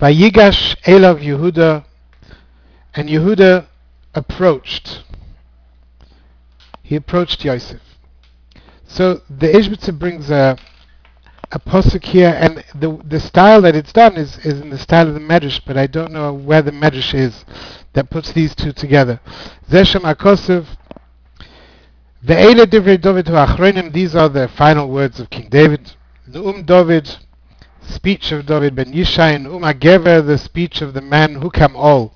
Vayigash Elav Yehuda, and Yehuda approached. He approached Yosef. So the Ishbitzer brings a posuk here, and the style that it's done is in the style of the Medrash, but I don't know where the Medrash is that puts these two together. Zeshem Akosov, Ve'ele Divrei David hu Achronim, these are the final words of King David. Nu'um David, speech of David ben Yishai, and Nu'um HaGever, the speech of the man Hukam Ol,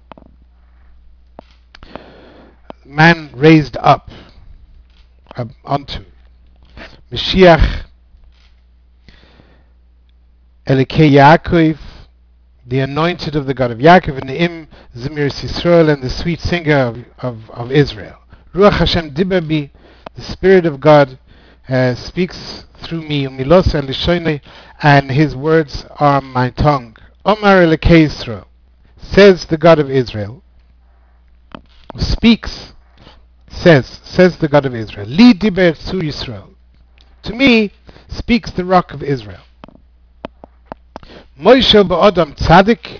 man raised up onto. Mashiach Elikei Yaakov, the anointed of the God of Yaakov, and Ne'im Zemir Yisrael, and the sweet singer of Israel. Ruach Hashem Dibabi, the Spirit of God speaks through me, Umilos Elishonei, and His words are my tongue. Omar Elikei Yisrael, says the God of Israel, speaks, says the God of Israel, Li Diber Tzur Yisrael, to me speaks the Rock of Israel. Moishel ba'odam tzadik,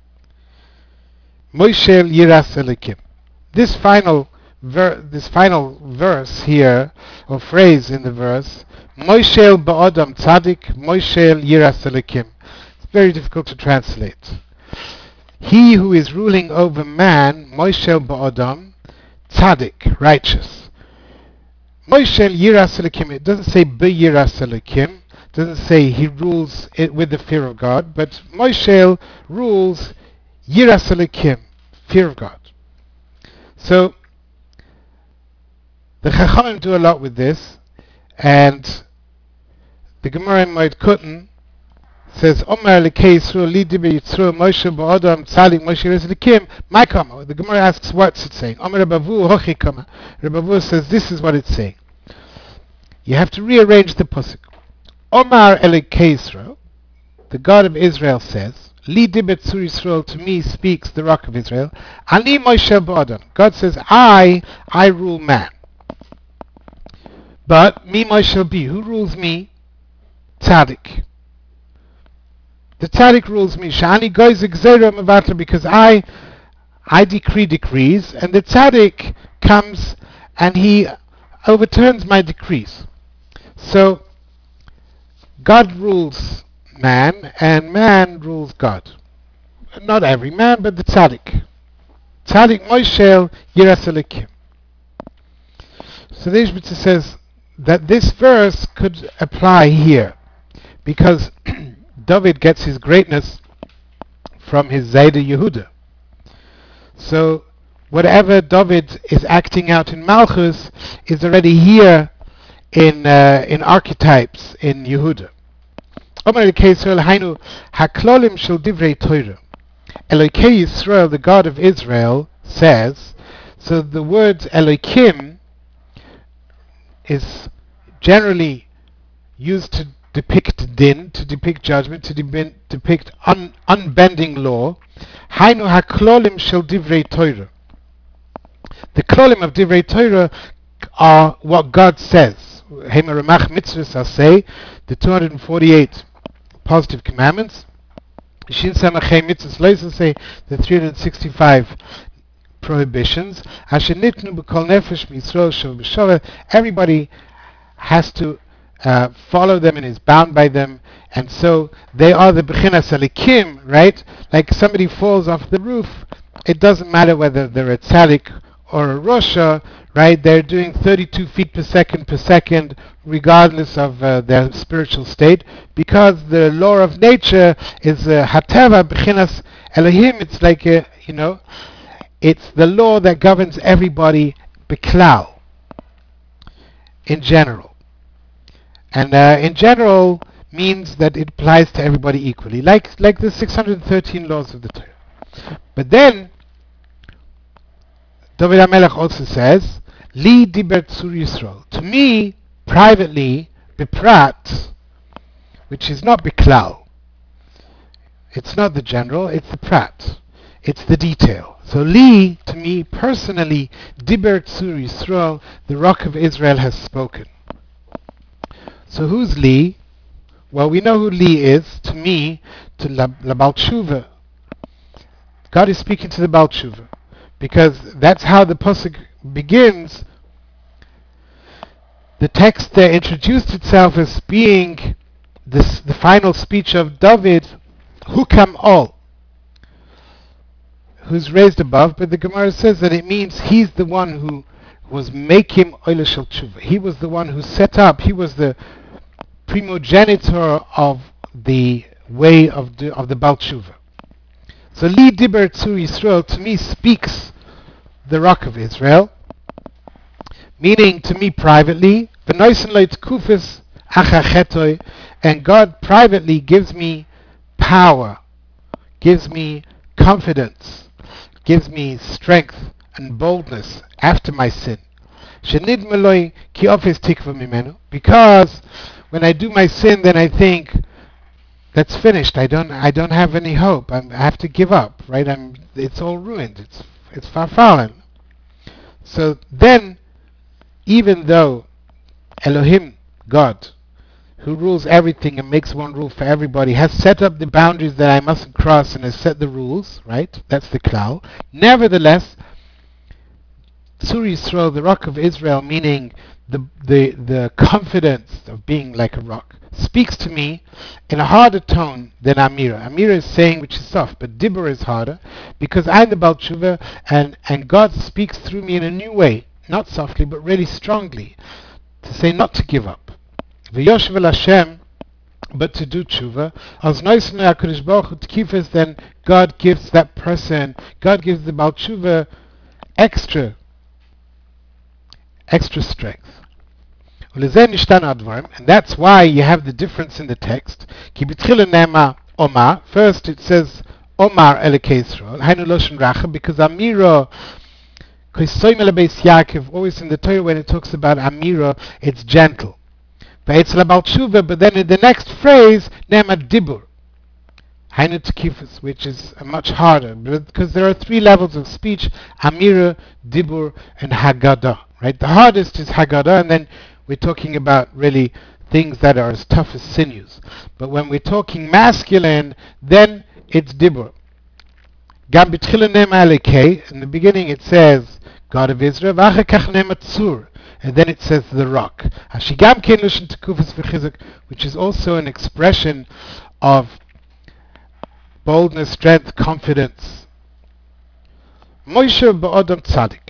Moishel yiras elikim. This final verse here, or phrase in the verse, Moishel ba'odam tzadik, Moishel yiras elikim. It's very difficult to translate. He who is ruling over man, Moishel ba'odam, tzadik, righteous. Moishel yiras elikim. It doesn't say be'yiras elikim. Doesn't say he rules it with the fear of God, but Moshe rules Yiras Elikim, fear of God. So the Chachamim do a lot with this, and the Gemara in Moed Katan says, Omer Elikei Yisrael li diber Yisrael Moshe ba'odam tzadik Moshe Yiras Elikim. My comma. The Gemara asks, what's it saying? Omer Rebavu hochi comma. Rebavu says, this is what it's saying. You have to rearrange the pasuk. Omar Elikei Yisrael, the God of Israel says, Li Dibet Tzur Yisrael, to me speaks the Rock of Israel. Ani Moshe ba'odam. God says, I rule man. But me Moshe be, who rules me? Tzaddik. The Tzaddik rules me. Shani goes gzeira mevatla, because I decree decrees, and the Tzaddik comes and he overturns my decrees. So God rules man, and man rules God. Not every man, but the tzaddik. Tzaddik Moishel Yiras Elikim. So the Ishbitzer says that this verse could apply here, because David gets his greatness from his Zayda Yehuda. So whatever David is acting out in Malchus is already here in archetypes in Yehuda. Omer Elikei Yisrael hainu haklolim shel divrei Torah. Elikei Yisrael, the God of Israel, says. So the word Elokim is generally used to depict din, to depict judgment, to depict unbending law. Hainu haklolim shel divrei Torah. The klolim of divrei Torah are what God says. Hema Ramach mitzvahs, I say, the 248 positive commandments. Shin Samachay mitzvahs leisa, say, the 365 prohibitions. Asher nitnu b'kol nefesh miYisrael shel b'shava. Everybody has to follow them and is bound by them, and so they are the Bechinas Elikim, right? Like somebody falls off the roof, it doesn't matter whether they're a tzaddik or a Rosha, right? They're doing 32 feet per second, regardless of their spiritual state, because the law of nature is Hateva B'chinas Elohim. It's like it's the law that governs everybody B'klal, in general. And in general means that it applies to everybody equally, like the 613 laws of the Torah. But then David HaMelech also says, Li diber tzur Yisrael. To me, privately, biprat, which is not biklal. It's not the general, it's the prat. It's the detail. So Li, to me, personally, diber tzur Yisrael, the Rock of Israel has spoken. So who's Li? Well, we know who Li is. To me, to Labal Tshuva, God is speaking to the Baal Tshuva, because that's how the pasuk begins. The text there introduced itself as being the final speech of David, Hukam Ol, who's raised above, but the Gemara says that it means he's the one who was making Oile Shel Tshuva. He was the one who set up, he was the primogenitor of the way of the Baal Tshuva. So Li Diber Tzur Yisrael, to me, speaks the Rock of Israel, meaning to me privately, V'noisen lo tkufis achachetoi, and God privately gives me power, gives me confidence, gives me strength and boldness after my sin. Shenidmeloi ki ofis tikva mimenu, because when I do my sin, then I think that's finished. I don't have any hope. I have to give up. Right? It's all ruined. It's farfallen. So then, even though Elohim, God, who rules everything and makes one rule for everybody, has set up the boundaries that I mustn't cross and has set the rules, right? That's the klal. Nevertheless, Tzur Yisrael, the Rock of Israel, meaning the confidence of being like a rock, speaks to me in a harder tone than Amira. Amira is saying, which is soft, but Dibur is harder, because I'm the Baal Tshuva, and God speaks through me in a new way, not softly, but really strongly, to say not to give up. V'yoshev el Hashem, but to do tshuva. As noisen HaKadosh Baruch Hu tkifes, then God gives that person, God gives the Baal Tshuva extra strength. And that's why you have the difference in the text. Omar. First it says Omar Elokei Yisrael, Hainu Loshen Racha, because Amira, always in the Torah when it talks about Amira, it's gentle. But then in the next phrase, Nema Dibur, Hainu Tekifus, which is much harder, because there are three levels of speech: Amira, Dibur, and Haggadah. Right? The hardest is Haggadah, and then we're talking about really things that are as tough as sinews. But when we're talking masculine, then it's Dibur. Gam b'tchila nema Elokei. In the beginning it says God of Israel, v'achakach nema Tzur, and then it says the rock. Hashigam ken lushen tekufas v'chizuk, which is also an expression of boldness, strength, confidence. Moshe ba'odam tzaddik,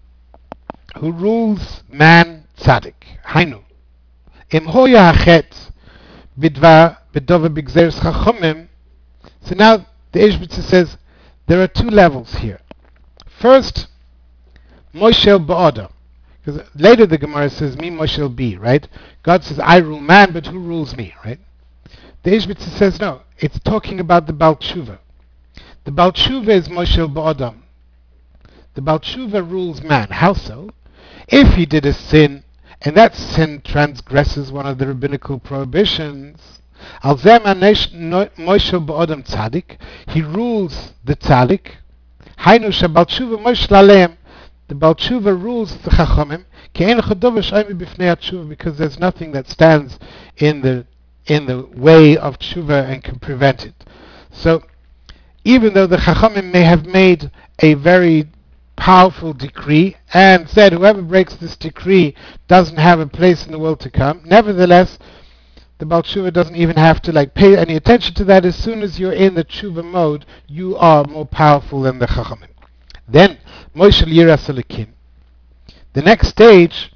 who rules man tzaddik. Hainu. Im hoya hachet bidva bedova b'gzeres chachomim. So now the Ishbitzer says there are two levels here. First, Moshe ba'odam, because later the Gemara says me Moshe be, right? God says I rule man, but who rules me, right? The Ishbitzer says no, it's talking about the Baal Tshuva. The Baal Tshuva is Moshe ba'odam. The Baal Tshuva rules man. How so? If he did a sin, and that sin transgresses one of the rabbinical prohibitions, Al Zema Moshe ba'odam tzaddik, he rules the tzaddik. Hainu shebal tshuva Moshe lalem, the Baal Tshuva rules the chachomim. Ke'en chodova sh'aymi b'fnei tshuva, because there's nothing that stands in the way of tshuva and can prevent it. So even though the chachomim may have made a very powerful decree and said whoever breaks this decree doesn't have a place in the world to come, nevertheless the Baal Tshuva doesn't even have to pay any attention to that. As soon as you're in the tshuva mode, you are more powerful than the chachamim. Then Moshe Yiras Elokim, the next stage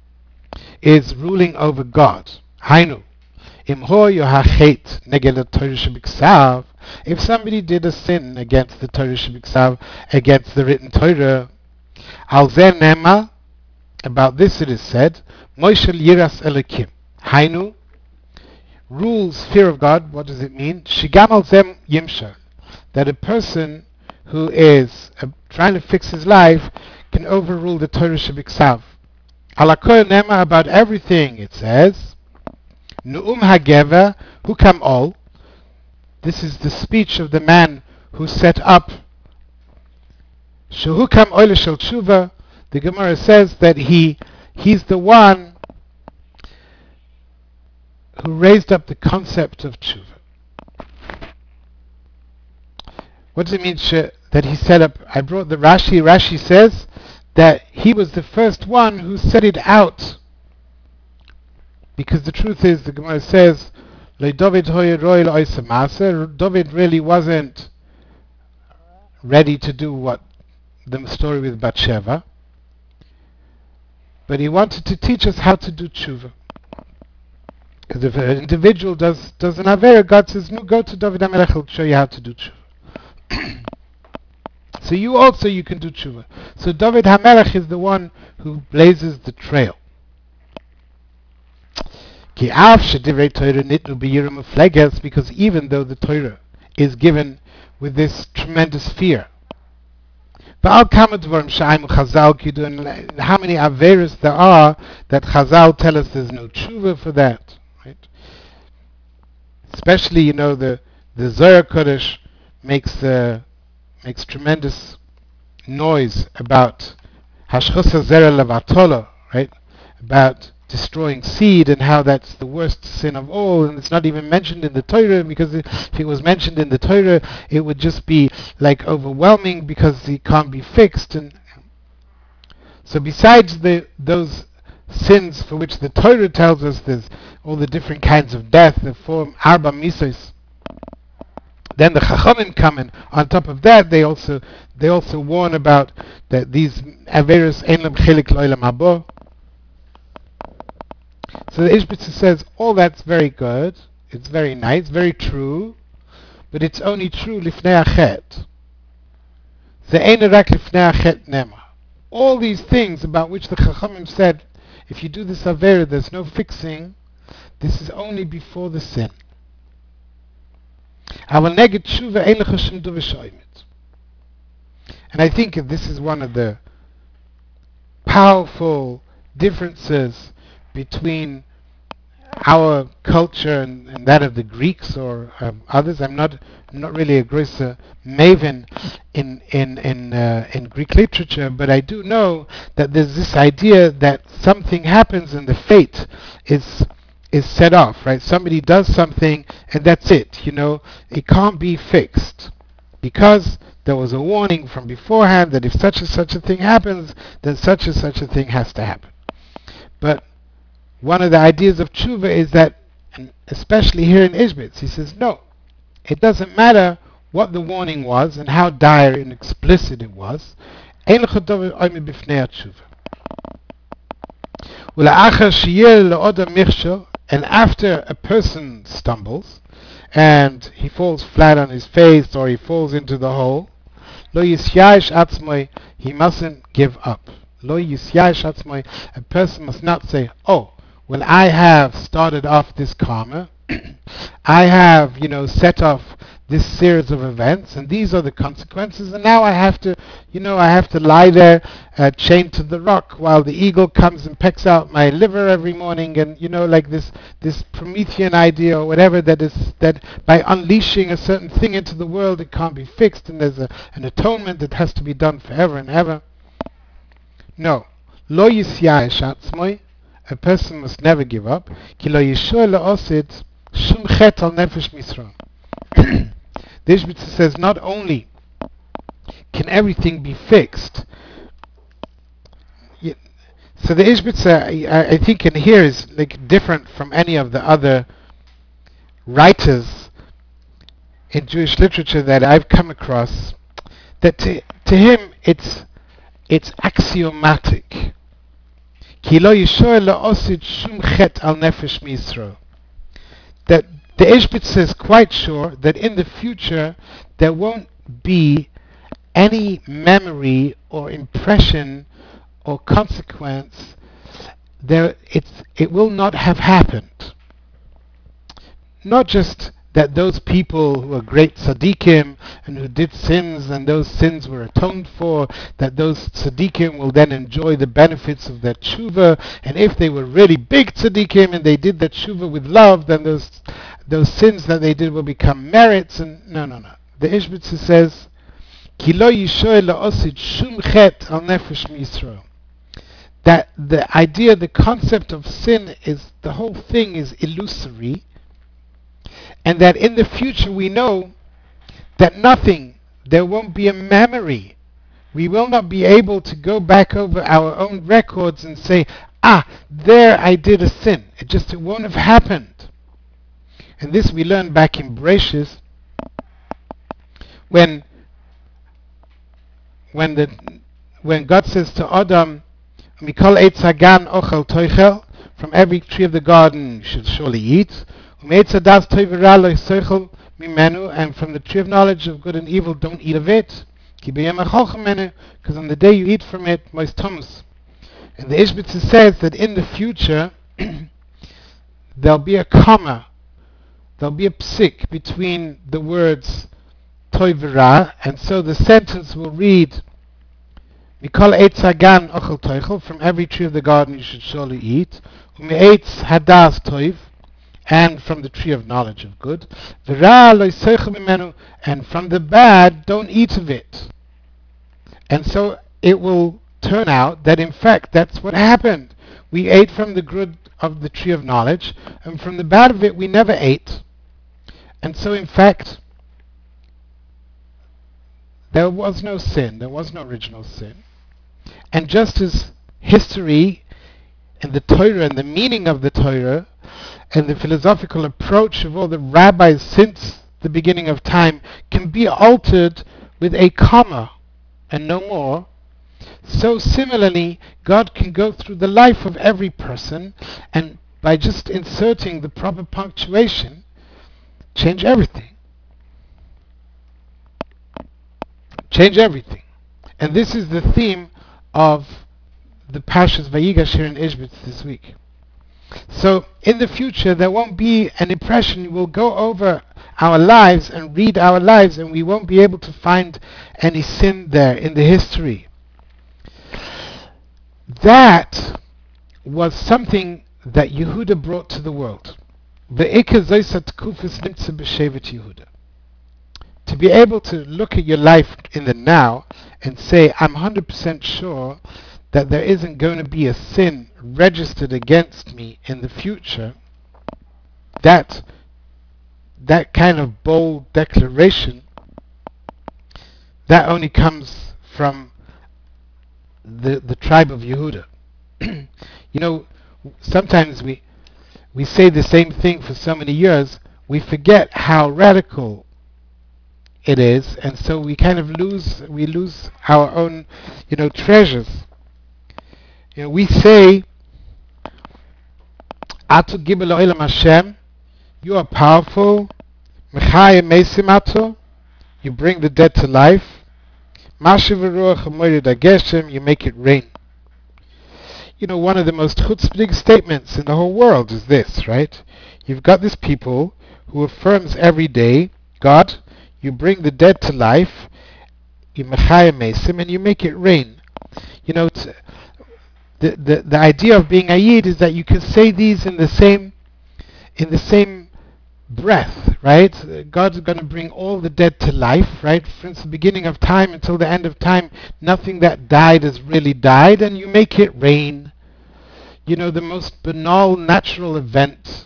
is ruling over God. Hainu im ho yohachet neged Torah shebiksav. If somebody did a sin against the Torah shebiksav, against the written Torah, al zeh nema, about this it is said, Moshe Yiras Elokim. Hainu, rules fear of God. What does it mean? Shigam al zem yimshal, that a person who is trying to fix his life can overrule the Torah shebiksav. Ala kol nema, about everything it says, Nu'um hagever hukam ol. This is the speech of the man who set up Shehukam Oile Shel Tshuva. The Gemara says that he's the one who raised up the concept of tshuva. What does it mean? that he set up. I brought the Rashi. Rashi says that he was the first one who set it out, because the truth is, the Gemara says, David really wasn't ready to do what the story with Bathsheba, but he wanted to teach us how to do tshuva. Because if an individual does an avera, God says, no, go to David HaMelech, he'll show you how to do tshuva. So you can do tshuva. So David HaMelech is the one who blazes the trail. Because even though the Torah is given with this tremendous fear, and how many averas there are that Chazal tell us there's no tshuva for that, right? Especially, the Zohar Kodesh makes tremendous noise about hashchasa zera levatolo, right? About destroying seed, and how that's the worst sin of all, and it's not even mentioned in the Torah, because if it was mentioned in the Torah, it would just be like overwhelming, because it can't be fixed. And so besides those sins for which the Torah tells us there's all the different kinds of death, the form arba misos, then the Chachamim come in. On top of that, they also warn about that these averos ein lam chelik lo'olam habo. So the Ishbitzer says, all that's very good, it's very nice, very true, but it's only true lifnei achet. Ze'ein rak lifnei achet nema. All these things about which the Chachamim said, if you do this avera, there's no fixing, this is only before the sin. And I think this is one of the powerful differences between our culture and that of the Greeks or others. I'm not really a grosser maven in Greek literature, but I do know that there's this idea that something happens and the fate is set off, right? Somebody does something and that's it. It can't be fixed, because there was a warning from beforehand that if such and such a thing happens, then such and such a thing has to happen. But one of the ideas of tshuva is that, and especially here in Ishbitz, he says, no, it doesn't matter what the warning was and how dire and explicit it was. And after a person stumbles and he falls flat on his face or he falls into the hole, he mustn't give up. A person must not say, oh, well, I have started off this karma, I have, set off this series of events, and these are the consequences, and now I have to lie there chained to the rock while the eagle comes and pecks out my liver every morning, and like this Promethean idea or whatever, that by unleashing a certain thing into the world it can't be fixed, and there's an atonement that has to be done forever and ever. No. Lo yisyayesh atzmoi. A person must never give up. Ki lo yishor le'osid shum chet al nefesh misra. The Ishbitzer says not only can everything be fixed. So the Ishbitzer, I think in here is like different from any of the other writers in Jewish literature that I've come across. That to him it's axiomatic. Ki lo yishor le'osid shum chet al nefesh misra. That the Ishbitzer is quite sure that in the future there won't be any memory or impression or consequence. It will not have happened. Not just that those people who are great tzaddikim and who did sins and those sins were atoned for, that those tzaddikim will then enjoy the benefits of their tshuva, and if they were really big tzaddikim and they did that tshuva with love, then those sins that they did will become merits. And no. The Ishbitzer says, Ki lo yishoy la'osid shum chet al nefesh miYisrael. That the idea, the concept of sin is, the whole thing is illusory, and that in the future we know that nothing There won't be a memory. We will not be able to go back over our own records and say, there I did a sin. It won't have happened. And this we learned back in Bereshis, when when the when God says to Adam, Mikol Eitz Hagan Ochel Toichel, from every tree of the garden you should surely eat. Umeitz Hadas Tov V'Ra Lo Yisochel Mimenu, and from the tree of knowledge of good and evil don't eat of it. Ki b'yom acholchem menu, because on the day you eat from it, Mois Thomas. And the Ishbitzer says that in the future there'll be a comma, there'll be a psik between the words Tov V'Ra, and so the sentence will read, Mikol Eitz Hagan Ochel Toichel, from every tree of the garden you should surely eat. Umeitz Hadas Tov, and from the tree of knowledge of good. V'Ra Lo Yisochel Mimenu, and from the bad don't eat of it. And so it will turn out that in fact that's what happened. We ate from the good of the tree of knowledge, and from the bad of it we never ate. And so in fact there was no sin, there was no original sin. And just as history and the Torah and the meaning of the Torah and the philosophical approach of all the rabbis since the beginning of time can be altered with a comma and no more, so similarly God can go through the life of every person and by just inserting the proper punctuation change everything. Change everything. And this is the theme of the Parshas Vayigash here in Ishbitz this week. So in the future there won't be an impression. We'll go over our lives and read our lives and we won't be able to find any sin there in the history. That was something that Yehuda brought to the world. To be able to look at your life in the now and say, I'm 100% sure that there isn't going to be a sin registered against me in the future, that kind of bold declaration, that only comes from the tribe of Yehuda. Sometimes we say the same thing for so many years, we forget how radical it is, and so we kind of lose our own treasures. We say, Atu Gibel Olam Hashem, you are powerful, Mechayim Meisim Atu, you bring the dead to life, Mashiv Ruach HaMoyed HaGeshem, you make it rain. One of the most chutzpahdik statements in the whole world is this, right? You've got this people who affirms every day, God, you bring the dead to life, you mechayim mesim, and you make it rain. The idea of being a Yid is that you can say these in the same breath, right? God's going to bring all the dead to life, right? Since the beginning of time until the end of time, nothing that died has really died, and you make it rain. The most banal natural event.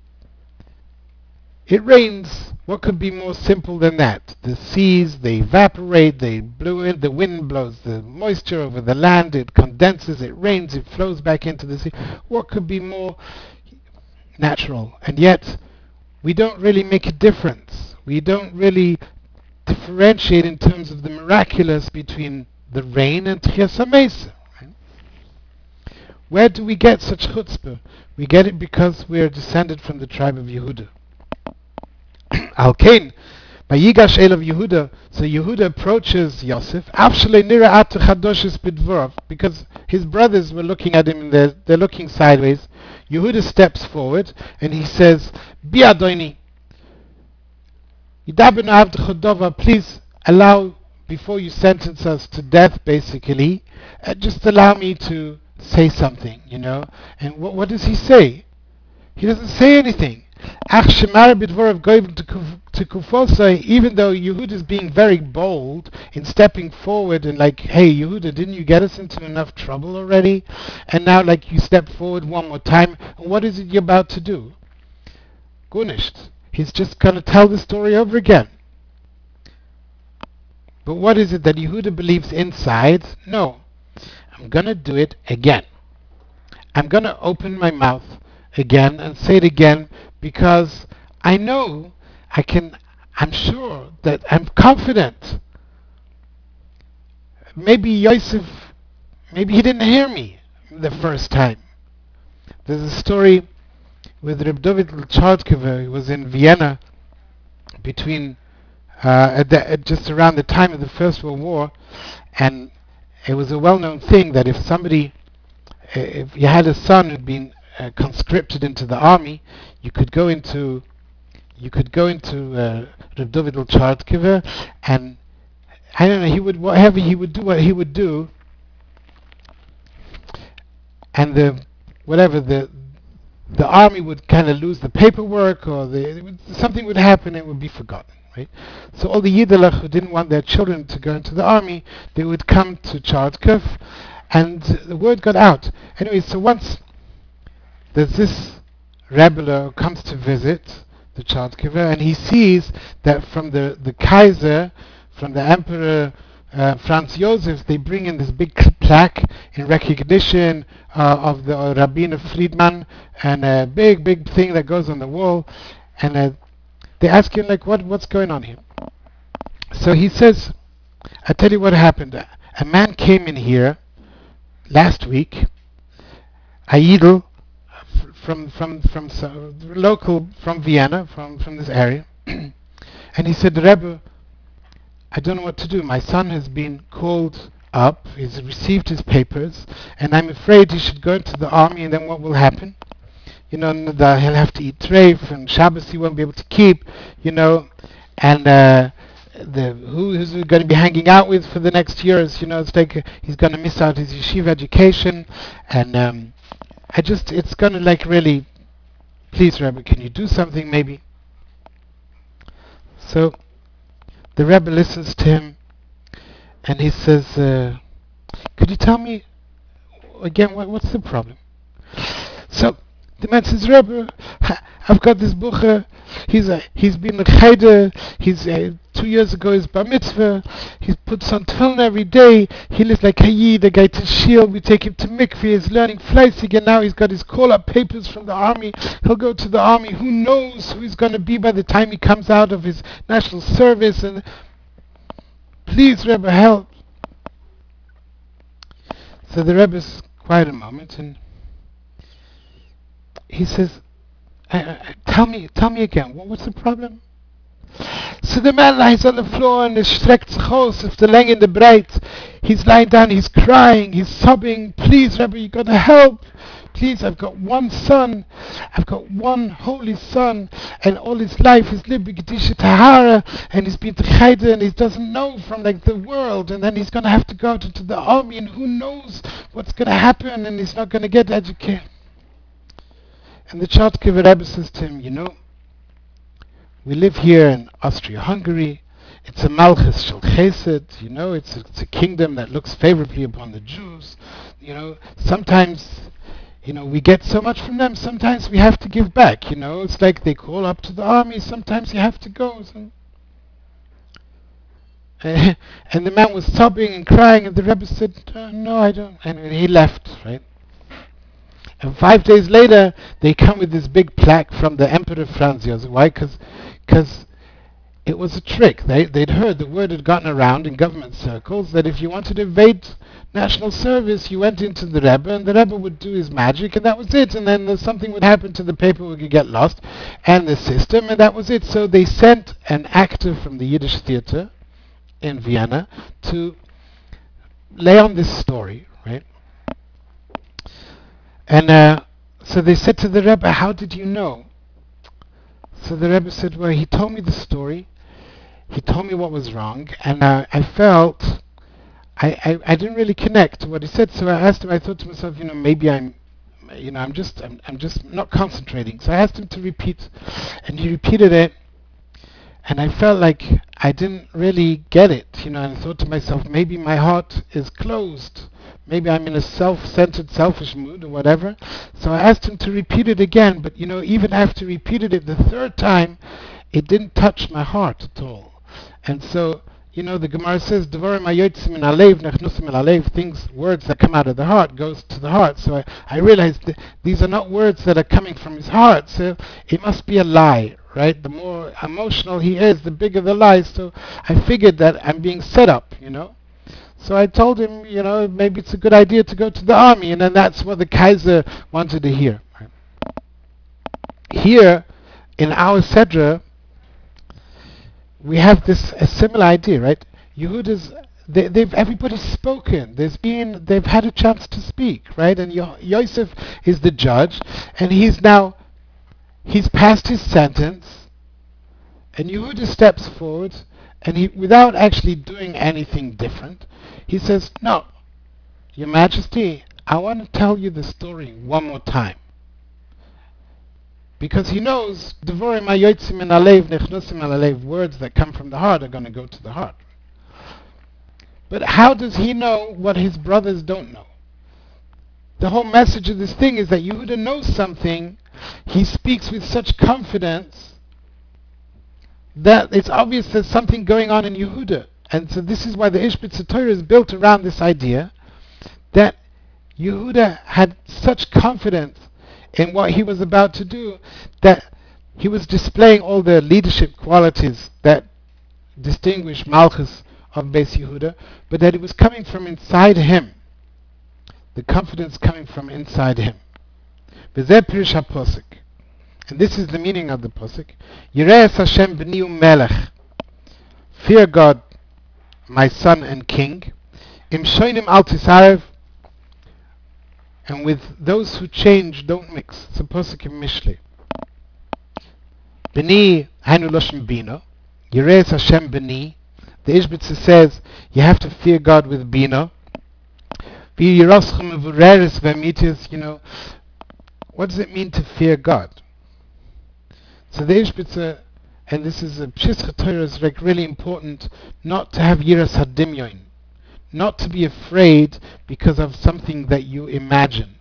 It rains. What could be more simple than that? The seas, they evaporate, they blow in, the wind blows the moisture over the land, it condenses, it rains, it flows back into the sea. What could be more natural? And yet, we don't really make a difference. We don't really differentiate in terms of the miraculous between the rain and Tchias HaMeisa. Where do we get such chutzpah? We get it because we are descended from the tribe of Yehuda. Al Kain, by Yigash Elav Yehuda, so Yehuda approaches Yosef, because his brothers were looking at him and they're looking sideways. Yehuda steps forward and he says, Bi Adoni, please allow, before you sentence us to death basically, just allow me to say something, And what does he say? He doesn't say anything. Even though Yehuda is being very bold in stepping forward and like, hey Yehuda, didn't you get us into enough trouble already? And now you step forward one more time, and what is it you're about to do? Gunisht. He's just going to tell the story over again. But what is it that Yehuda believes inside? No, I'm going to do it again. I'm going to open my mouth again and say it again because I know I can, I'm sure that I'm confident. Maybe Yosef, maybe he didn't hear me the first time. There's a story with Reb David Chardkever. He was in Vienna between just around the time of the First World War, and it was a well-known thing that if you had a son who'd been conscripted into the army, you could go into Reb David Chardkever, and I don't know, he would whatever he would do, what he would do, and the army would kind of lose the paperwork, or something would happen and it would be forgotten, right? So all the Yiddelach who didn't want their children to go into the army, they would come to Chardkev, and the word got out. Anyway, so once there's this rebel who comes to visit the Chardkever, and he sees that from the Kaiser, from the Emperor Franz Josef, they bring in this big plaque in recognition of the Rabbiner Friedman, and a big thing that goes on the wall, and they ask him like, what's going on here? So he says, I tell you what happened. A man came in here last week, a Yidel from local, from Vienna, from this area, and he said, Rebbe, I don't know what to do. My son has been called up. He's received his papers, and I'm afraid he should go into the army, and then what will happen? You know, he'll have to eat treif, and Shabbos he won't be able to keep, you know, and who's he going to be hanging out with for the next years? You know, it's like he's going to miss out his yeshiva education, and it's going to like really, please, Rebbe, can you do something maybe? So the Rebbe listens to him, and he says, could you tell me again what's the problem? So the man says, Rebbe, I've got this bucher. He's been a chayder. He's 2 years ago his bar mitzvah. He puts on tefillin every day. He lives like a yid, a guy to shield. We take him to mikveh. He's learning fleisig, and now he's got his call-up papers from the army. He'll go to the army. Who knows who he's going to be by the time he comes out of his national service? And please, Rebbe, help. So the Rebbe's quiet a moment, and he says, tell me again, what's the problem? So the man lies on the floor and streckt sich aus auf the length and the breadth. He's lying down, he's crying, he's sobbing. Please, Rebbe, you gotta help. Please, I've got one son. I've got one holy son, and all his life he's lived B'Kedusha Tahara, and he's been to Chayda, and he doesn't know from like the world, and then he's gonna have to go out into the army, and who knows what's gonna happen, and he's not gonna get educated. And the Chardkever Rebbe says to him, you know, we live here in Austria-Hungary. It's a Malchus Shel Chesed, you know, it's a kingdom that looks favorably upon the Jews. You know, sometimes, you know, we get so much from them, sometimes we have to give back, you know. It's like they call up to the army, sometimes you have to go. So. And the man was sobbing and crying, and the Rebbe said, no, I don't. And he left, right? And 5 days later, they come with this big plaque from the Emperor Franz Josef. Why? Because it was a trick. They'd heard, the word had gotten around in government circles that if you wanted to evade national service, you went into the Rebbe, and the Rebbe would do his magic, and that was it. And then something would happen to the paper, would get lost, and the system, and that was it. So they sent an actor from the Yiddish theater in Vienna to lay on this story, right? And so they said to the Rebbe, how did you know? So the Rebbe said, well, he told me the story. He told me what was wrong. And I felt, I didn't really connect to what he said. So I asked him, I thought to myself, you know, maybe I'm just not concentrating. So I asked him to repeat. And he repeated it. And I felt like I didn't really get it, you know, and I thought to myself, maybe my heart is closed. Maybe I'm in a self-centered, selfish mood or whatever. So I asked him to repeat it again, but you know, even after he repeated it the third time, it didn't touch my heart at all. And so the Gemara says, Devarim hayotzim min halev nechnusim el halev, things, words that come out of the heart goes to the heart. So I realized that these are not words that are coming from his heart, so it must be a lie, right? The more emotional he is, the bigger the lie. So I figured that I'm being set up. So I told him, maybe it's a good idea to go to the army, and then that's what the Kaiser wanted to hear. Here, in our Sedra, we have a similar idea, right? Yehuda's, everybody's spoken. They've had a chance to speak, right? And Yosef is the judge, and he's passed his sentence, and Yehuda steps forward, and without actually doing anything different, he says, "No, Your Majesty, I want to tell you the story one more time." Because he knows Devorim hayotzim min halev nechnusim el halev, words that come from the heart are going to go to the heart. But how does he know what his brothers don't know? The whole message of this thing is that Yehuda knows something. He speaks with such confidence that it's obvious there's something going on in Yehuda. And so this is why the Ishbitzer Torah is built around this idea that Yehuda had such confidence in what he was about to do, that he was displaying all the leadership qualities that distinguish Malchus of Beis Yehuda, but that it was coming from inside him. The confidence coming from inside him. V'zeh Pirush HaPosuk. And this is the meaning of the Posuk. Yireh es Hashem b'ni u'melech. Fear God, my son and king. Im shoinim al tisarev. And with those who change, don't mix. It's a Posuk in Mishlei. B'ni hainu loshem bino. Yireh es Hashem b'ni. The Ishbitzer says you have to fear God with bino. V'yiraschem v'reres v'amitis. What does it mean to fear God? So the Ishbitzer, and this is a Pshis Torah, is like really important, not to have yiras hadimyon, not to be afraid because of something that you imagine.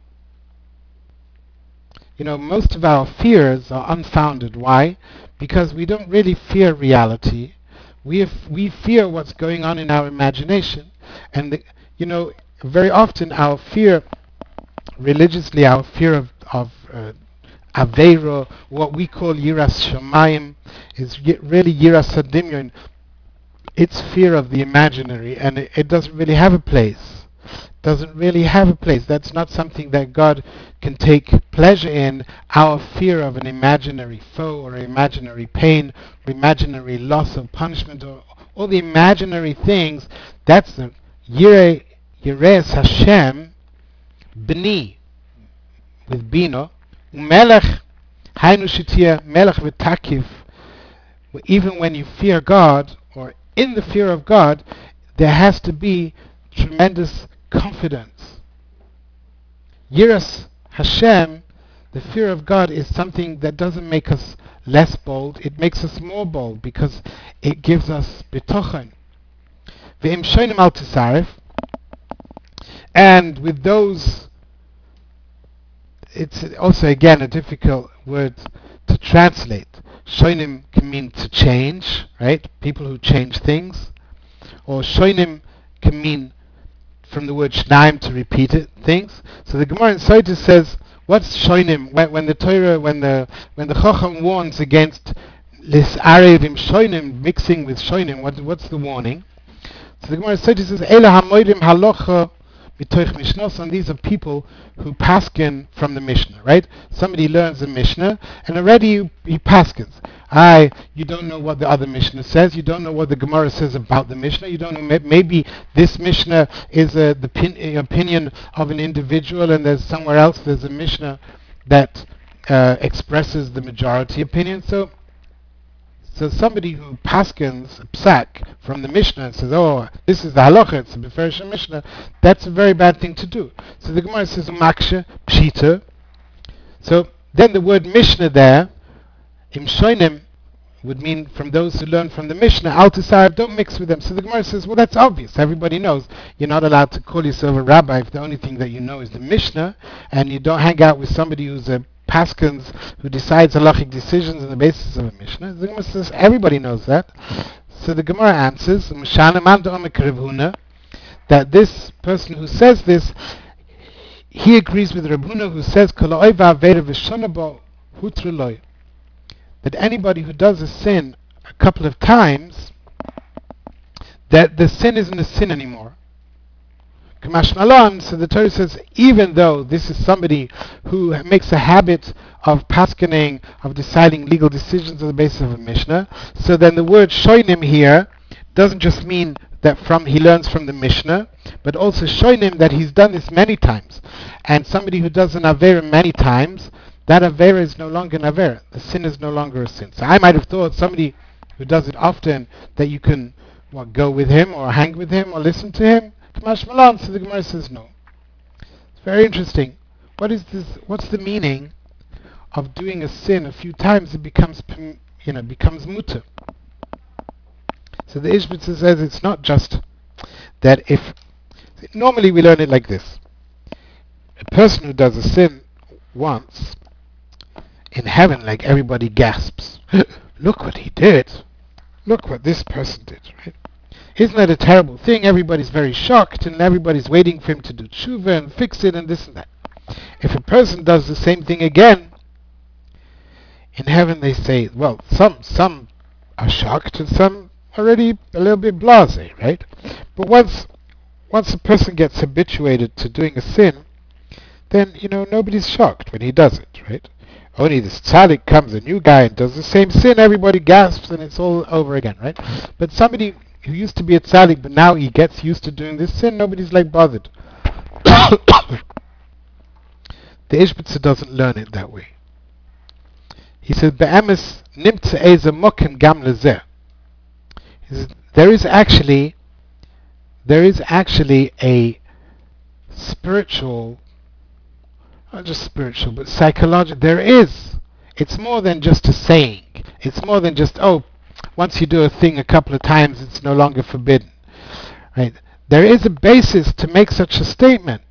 Most of our fears are unfounded. Why? Because we don't really fear reality. We fear what's going on in our imagination, and very often our fear, religiously, our fear of Aveiro, what we call Yiras Shamayim, is really Yiras Hadimyon. It's fear of the imaginary, and it doesn't really have a place. Doesn't really have a place. That's not something that God can take pleasure in. Our fear of an imaginary foe, or imaginary pain, or imaginary loss of punishment, or all the imaginary things, that's the Yiras Hashem B'ni, with Bino. Melech, hainu shetia melech v'takiv. Even when you fear God, or in the fear of God, there has to be tremendous confidence. Yiras Hashem, the fear of God, is something that doesn't make us less bold. It makes us more bold because it gives us bitochen. V'im shoinim al tisaref. And with those, it's also again a difficult word to translate. Shoinim can mean to change, right? People who change things. Or shoinim can mean from the word shnaim, to repeat it, things. So the Gemara in Sotah says, what's shoinim? When the Torah, when the Chacham warns against lis arevim shoinim, mixing with shoinim, what's the warning? So the Gemara in Sotah says, Eila hamoidim halocha. And these are people who paskin from the Mishnah, right? Somebody learns the Mishnah, and already he paskins. You don't know what the other Mishnah says. You don't know what the Gemara says about the Mishnah. You don't know, maybe this Mishnah is the opinion of an individual, and there's somewhere else there's a Mishnah that expresses the majority opinion. So somebody who paskins psak from the Mishnah and says, "Oh, this is the halacha, it's the Beferish Mishnah," that's a very bad thing to do. So the Gemara says, "Maksha pshita." So then the word Mishnah there, im shoinim, would mean from those who learn from the Mishnah. Al tisaref, don't mix with them. So the Gemara says, well, that's obvious. Everybody knows you're not allowed to call yourself a rabbi if the only thing that you know is the Mishnah, and you don't hang out with somebody who's a paskins who decides halachic decisions on the basis of a Mishnah. The Gemara says everybody knows that. So the Gemara answers, that this person who says this, he agrees with Reb Huna who says, that anybody who does a sin a couple of times, that the sin isn't a sin anymore. Kamash Malon, so the Torah says, even though this is somebody who makes a habit of paskening, of deciding legal decisions on the basis of a Mishnah, so then the word shoinim here doesn't just mean that he learns from the Mishnah, but also shoinim that he's done this many times. And somebody who does an Avera many times, that Avera is no longer an Avera. The sin is no longer a sin. So I might have thought somebody who does it often, that you can go with him or hang with him or listen to him. Kamash Malan, so the Gemara says no. It's very interesting. What is this? What's the meaning of doing a sin a few times? It becomes mutter. So the Ishbitzer says it's not just that if normally we learn it like this: a person who does a sin once in heaven, like everybody gasps, "Look what he did! Look what this person did!" Right? Isn't that a terrible thing? Everybody's very shocked and everybody's waiting for him to do tshuva and fix it and this and that. If a person does the same thing again, in heaven they say, well, some are shocked and some already a little bit blasé, right? But once a person gets habituated to doing a sin, then, nobody's shocked when he does it, right? Only this tzaddik comes, a new guy, and does the same sin, everybody gasps and it's all over again, right? But somebody who used to be a tzaddik, but now he gets used to doing this sin, nobody's bothered. The Ishbitzer doesn't learn it that way. He says, "Be'emes nimtze eze mokem gam lezeh." He says, there is actually a spiritual, not just spiritual, but psychological. It's more than just a saying. It's more than just, once you do a thing a couple of times, it's no longer forbidden. Right? There is a basis to make such a statement.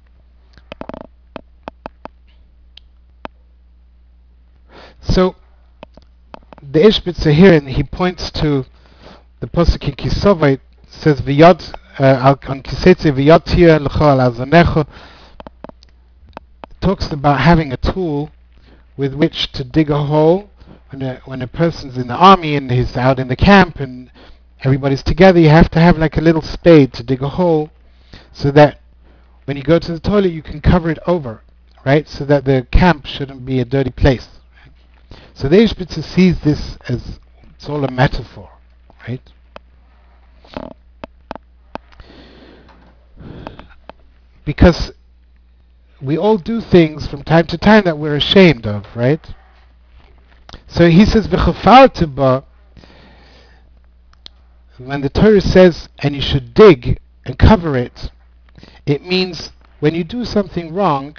So, the Ishbitzer here, and he points to the Pasuk in Kisova, it says, "V'yod al kisetze v'yod tir l'cho al azanecho." Talks about having a tool with which to dig a hole. When a person's in the army and he's out in the camp and everybody's together, you have to have like a little spade to dig a hole so that when you go to the toilet you can cover it over, right? So that the camp shouldn't be a dirty place. Right? So the Ishbitzer sees this as it's all a metaphor, right? Because we all do things from time to time that we're ashamed of, right? So he says, "V'chafartu ba," when the Torah says, and you should dig and cover it, it means when you do something wrong,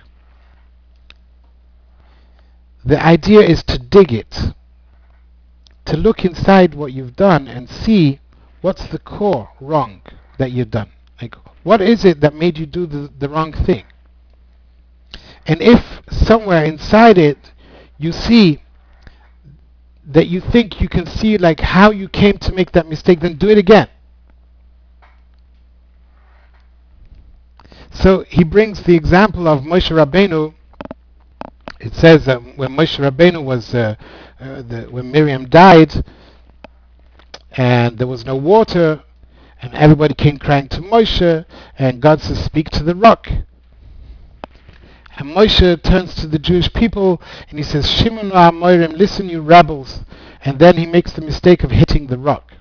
the idea is to dig it, to look inside what you've done and see what's the core wrong that you've done. Like, what is it that made you do the wrong thing? And if somewhere inside it you see that you think you can see like how you came to make that mistake, then do it again. So he brings the example of Moshe Rabbeinu. It says that when Moshe Rabbeinu was, when Miriam died, and there was no water, and everybody came crying to Moshe, and God says, "Speak to the rock." And Moshe turns to the Jewish people and he says, "Shimonu Amorim, listen you rebels." And then he makes the mistake of hitting the rock.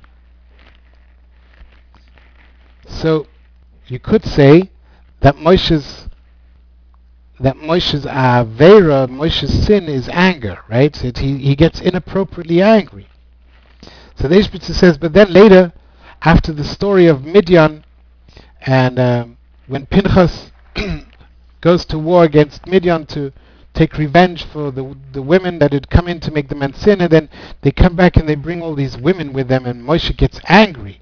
So you could say that Moshe's Avera, Moshe's sin is anger, right? He gets inappropriately angry. So the Ishbitzer says, but then later, after the story of Midian, and when Pinchas goes to war against Midian to take revenge for the women that had come in to make the men sin, and then they come back and they bring all these women with them, and Moshe gets angry.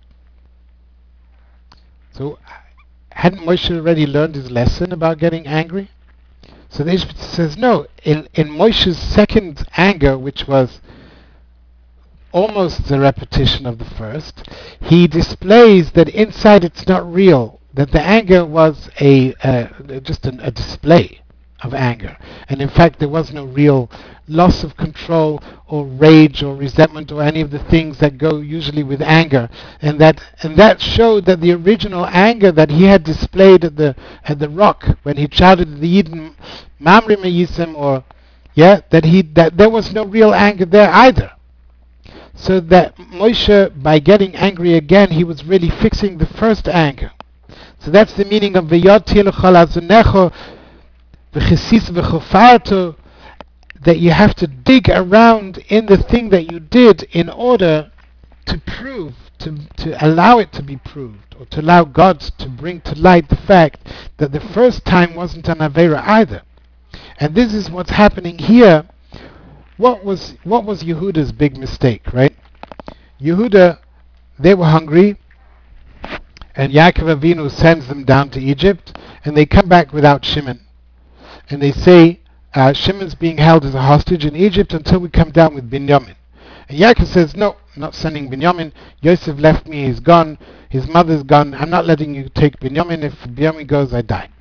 So hadn't Moshe already learned his lesson about getting angry? So the Ishbitzer says, no, in Moshe's second anger, which was almost a repetition of the first. He displays that inside it's not real, that the anger was just a display of anger. And in fact, there was no real loss of control or rage or resentment or any of the things that go usually with anger. And that showed that the original anger that he had displayed at the rock when he shouted at the Yidden, Mamre Meyisim, or that there was no real anger there either. So that Moshe, by getting angry again, he was really fixing the first anger. So that's the meaning of V'yotil chalazunecho v'chesis v'chofarto, that you have to dig around in the thing that you did in order to prove, to allow it to be proved, or to allow God to bring to light the fact that the first time wasn't an Avera either. And this is what's happening here. What was Yehuda's big mistake, right? Yehuda, they were hungry, and Yaakov Avinu sends them down to Egypt, and they come back without Shimon. And they say, Shimon's being held as a hostage in Egypt until we come down with Binyamin. And Yaakov says, no, I'm not sending Binyamin. Yosef left me, he's gone, his mother's gone, I'm not letting you take Binyamin. If Binyamin goes, I die.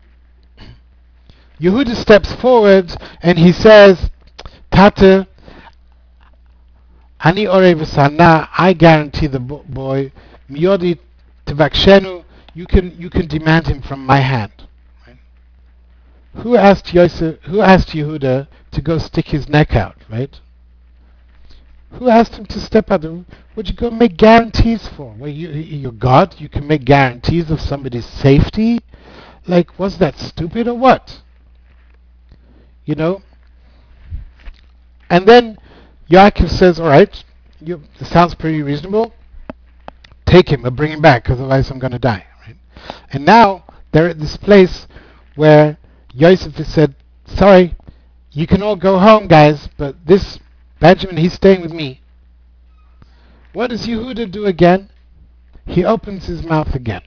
Yehuda steps forward and he says, Tate, Ani Orei V'Sana, I guarantee the boy, Miyodi Tevakshenu, you can demand him from my hand. Right? Who asked Yehuda to go stick his neck out, right? Who asked him to step out? What'd you go make guarantees for? Well, you're God, you can make guarantees of somebody's safety? Like, was that stupid or what? You know? And then Yaakov says, all right, it sounds pretty reasonable. Take him, but bring him back, because otherwise I'm going to die. Right? And now they're at this place where Yosef has said, sorry, you can all go home, guys, but this Benjamin, he's staying with me. What does Yehuda do again? He opens his mouth again.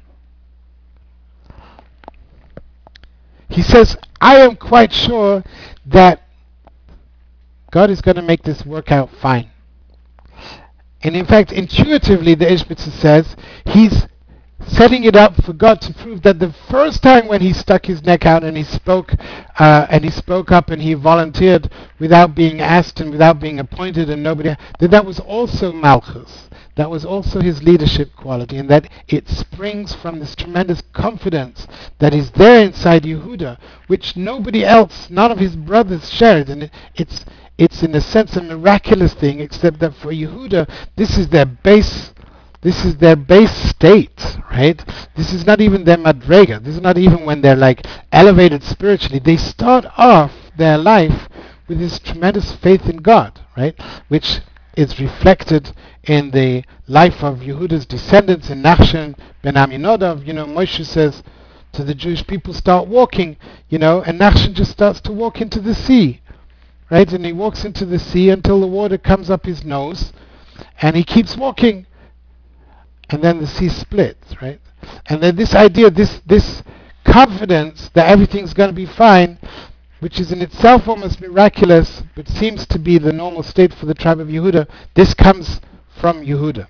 He says, I am quite sure that God is going to make this work out fine. And in fact, intuitively, the Ishbitzer says, he's setting it up for God to prove that the first time when he stuck his neck out and he spoke up and he volunteered without being asked and without being appointed and nobody, that was also Malchus. That was also his leadership quality, and that it springs from this tremendous confidence that is there inside Yehuda, which nobody else, none of his brothers shared. And it's in a sense a miraculous thing, except that for Yehuda, this is their base state, right? This is not even their madrega. This is not even when they're like elevated spiritually. They start off their life with this tremendous faith in God, right? Which is reflected in the life of Yehuda's descendants in Nachshon ben Aminadav. Moshe says to the Jewish people, start walking, and Nachshon just starts to walk into the sea, right? And he walks into the sea until the water comes up his nose, and he keeps walking, and then the sea splits, right? And then this idea, this confidence that everything's going to be fine, which is in itself almost miraculous, but seems to be the normal state for the tribe of Yehuda, this comes from Yehuda.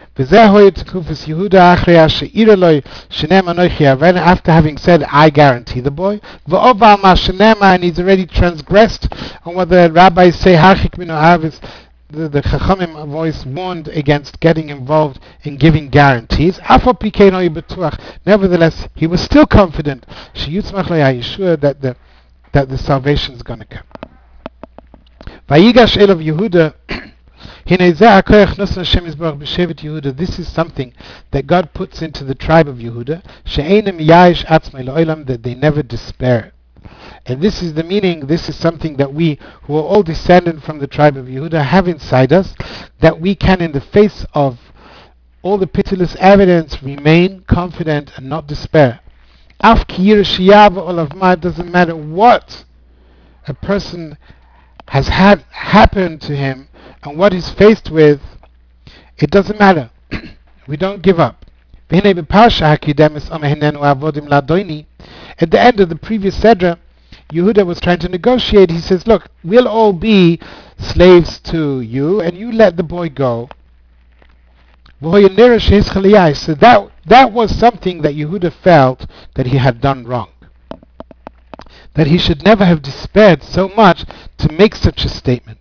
After having said, I guarantee the boy, and he's already transgressed on what the rabbis say, the Chachamim have always warned against getting involved in giving guarantees. Nevertheless, he was still confident that the salvation is going to come. Vayigash Elav Yehuda. This is something that God puts into the tribe of Yehuda, that they never despair. And this is the meaning, this is something that we, who are all descended from the tribe of Yehuda, have inside us, that we can, in the face of all the pitiless evidence, remain confident and not despair. It doesn't matter what a person has had happen to him and what he's faced with, it doesn't matter. We don't give up. At the end of the previous Sedra, Yehuda was trying to negotiate. He says, look, we'll all be slaves to you, and you let the boy go. So that was something that Yehuda felt that he had done wrong. That he should never have despaired so much to make such a statement.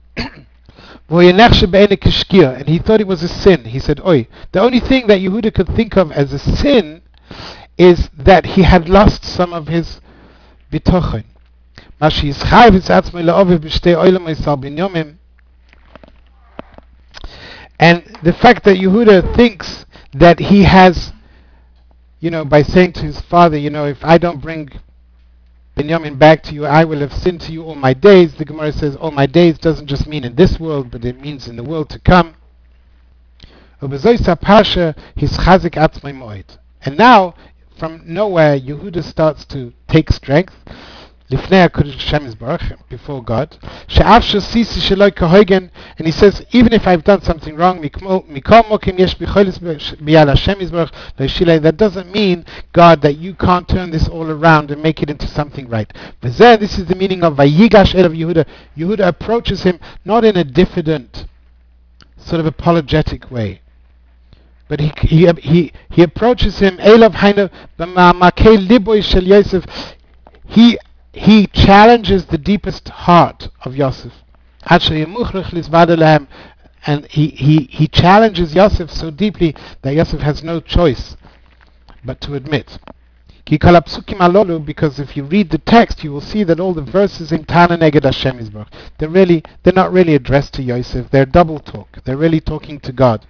And he thought it was a sin. He said, Oi, the only thing that Yehuda could think of as a sin is that he had lost some of his bitochen. And the fact that Yehuda thinks that he has, by saying to his father, if I don't bring Binyamin back to you, I will have sinned to you all my days. The Gemara says all my days doesn't just mean in this world, but it means in the world to come. And now, from nowhere, Yehuda starts to take strength. Before God. And he says, even if I've done something wrong, that doesn't mean, God, that you can't turn this all around and make it into something right. This is the meaning of Vayigash Elav Yehuda. Yehuda approaches him not in a diffident, sort of apologetic way, but he approaches him. Elav Hainu b'ma'amakei liboy shel Yosef. He challenges the deepest heart of Yosef. And he challenges Yosef so deeply that Yosef has no choice but to admit. Because if you read the text, you will see that all the verses in Tana Neged Hashem Yisborach, they're not really addressed to Yosef. They're double talk. They're really talking to God.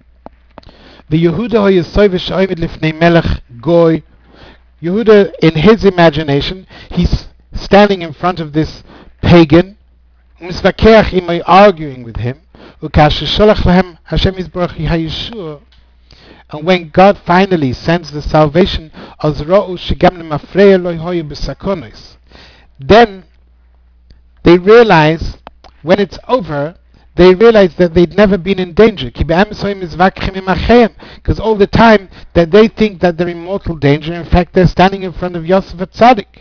Yehuda, in his imagination, he's standing in front of this pagan, arguing with him. And when God finally sends the salvation, then they realize, when it's over, they realize that they'd never been in danger. Because all the time that they think that they're in mortal danger, in fact they're standing in front of Yosef HaTzadik.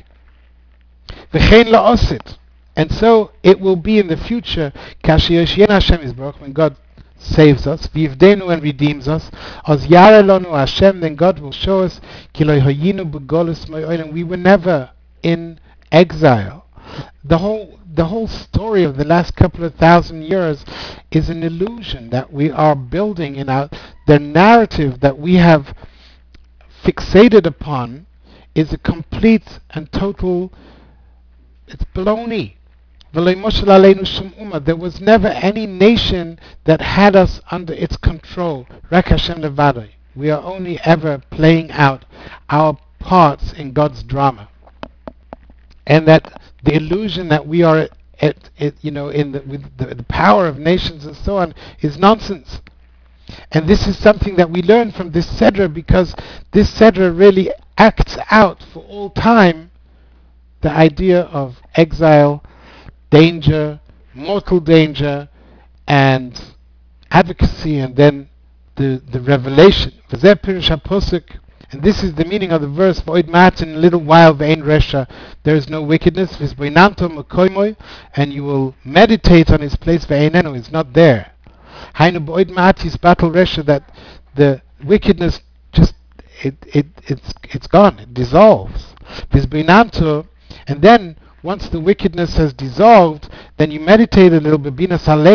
And so it will be in the future, when God saves us, and redeems us, then God will show us, we were never in exile. The whole story of the last couple of thousand years is an illusion that we are building in the narrative that we have fixated upon is a complete and total, it's baloney. There was never any nation that had us under its control. We are only ever playing out our parts in God's drama. And that the illusion that we are with the power of nations and so on is nonsense. And this is something that we learn from this Sedra, because this Sedra really acts out for all time the idea of exile, danger, mortal danger, and advocacy, and then the revelation. And this is the meaning of the verse, in a little while there is no wickedness, and you will meditate on his place, is not there. That the wickedness just it's gone, it dissolves. And then once the wickedness has dissolved, then you meditate a little bit.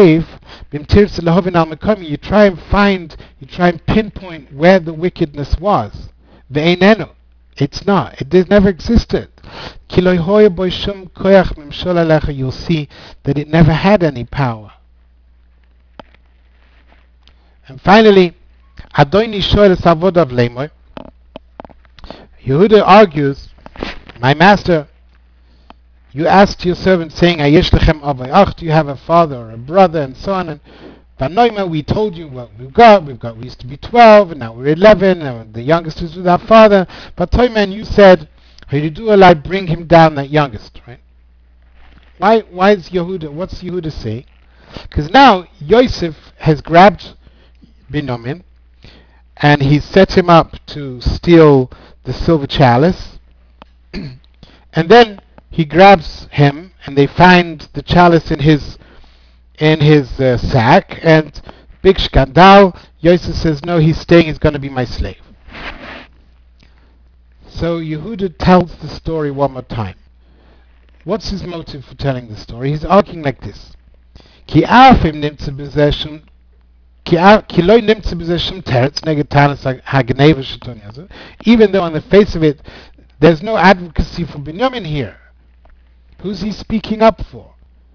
You try and pinpoint where the wickedness was. It's not. It never existed. You'll see that it never had any power. And finally, Yehuda argues, my master, you asked your servant saying, do you have a father or a brother, and so on, and we told you what we've got. We used to be 12, and now we're 11, and the youngest is with our father. But Toyman, you said, bring him down, that youngest, right? Why is Yehuda, what's Yehuda saying? Because now Yosef has grabbed Binyamin, and he's set him up to steal the silver chalice. And then he grabs him, and they find the chalice in his sack, and big skandal. Yosef says, no, he's staying, he's going to be my slave. So Yehuda tells the story one more time. What's his motive for telling the story? He's arguing like this. Ki afim nimtze bezeshem ki loy nimtze bezeshem teretz neged tanis hagneva shetoniazo. Even though on the face of it, there's no advocacy for Binyamin here. Who's he speaking up for?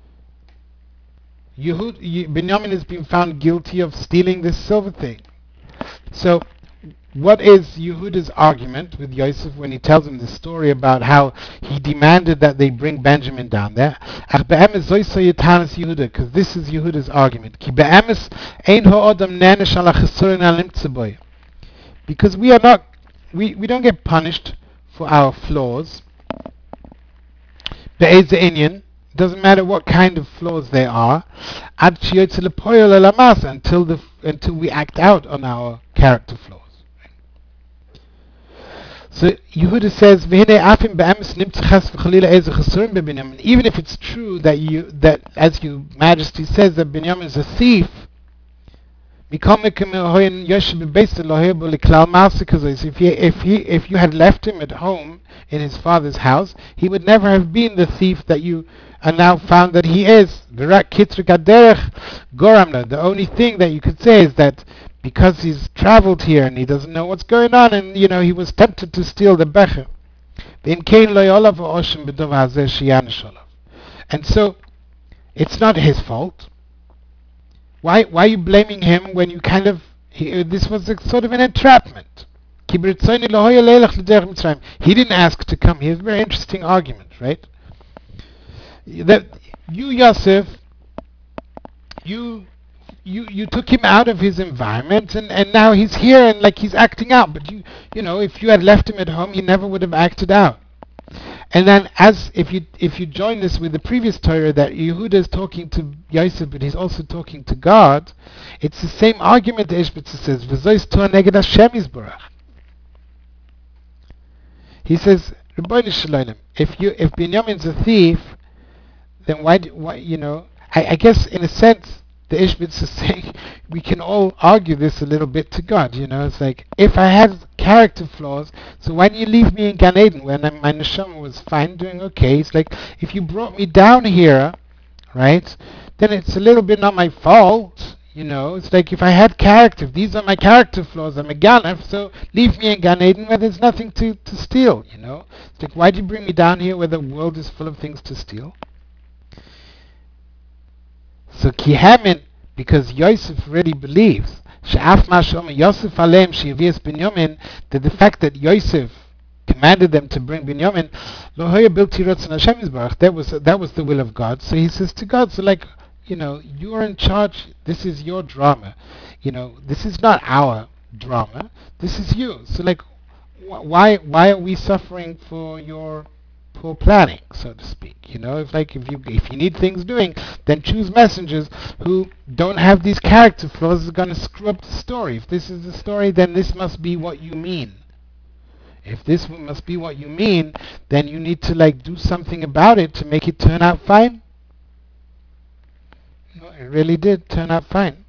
Binyamin has been found guilty of stealing this silver thing. So, what is Yehuda's argument with Yosef when he tells him the story about how he demanded that they bring Benjamin down there? Because this is Yehuda's argument. Because we don't get punished for our flaws. Doesn't matter what kind of flaws they are, until we act out on our character flaws. So Yehuda says, even if it's true that as your Majesty says that Binyamin is a thief, if you had left him at home in his father's house, he would never have been the thief that you are now found that he is. The only thing that you could say is that because he's traveled here and he doesn't know what's going on, and he was tempted to steal the becher. And so it's not his fault. Why are you blaming him when you this was sort of an entrapment? He didn't ask to come. He has a very interesting argument, right? That you, Yosef, you took him out of his environment, and now he's here and like he's acting out. But if you had left him at home, he never would have acted out. And then, if you join this with the previous Torah that Yehuda is talking to Yosef, but he's also talking to God, it's the same argument that Ishbitzer says. V'zois Torah neged Hashem yisborach. He says, Rebbeinu Shalom, if Binyamin's a thief, then why? I guess in a sense, the Ishbitz is saying we can all argue this a little bit to God. It's like, if I had character flaws, so why didn't you leave me in Gan Eden when my neshama was fine, doing okay? It's like, if you brought me down here, right, then it's a little bit not my fault. It's like, if I had character, if these are my character flaws, I'm a Ganef, so leave me in Gan Eden where there's nothing to steal. It's like, why did you bring me down here where the world is full of things to steal? So Kihamin, because Yosef really believes Yosef Alem Binyamin, that the fact that Yosef commanded them to bring Binyamin, that was the will of God. So he says to God, so like, you are in charge. This is your drama. This is not our drama. This is you. So like, why are we suffering for your poor planning, so to speak? If you need things doing, then choose messengers who don't have these character flaws. Is going to screw up the story. If this is the story, then this must be what you mean. If this must be what you mean, then you need to do something about it to make it turn out fine. No, it really did turn out fine.